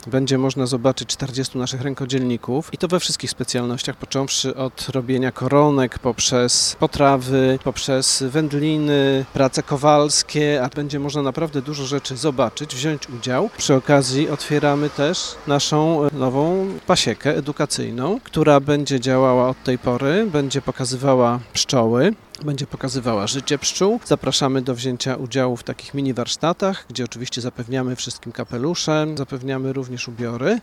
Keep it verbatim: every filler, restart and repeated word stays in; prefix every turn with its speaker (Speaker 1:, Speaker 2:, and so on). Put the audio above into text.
Speaker 1: będzie można zobaczyć czterdziestu naszych rękodzielników i to we wszystkich specjalnościach, począwszy od robienia koronek, poprzez potrawy, poprzez wędliny, prace kowalskie, a będzie można naprawdę dużo rzeczy zobaczyć, wziąć udział. Przy okazji otwieramy też naszą nową pasiekę edukacyjną, która będzie działała od tej pory, będzie pokazywała pszczoły, będzie pokazywała życie pszczół. Zapraszamy do wzięcia udziału w takich mini warsztatach, gdzie oczywiście zapewniamy wszystkim kapelusze, zapewniamy również ubiory.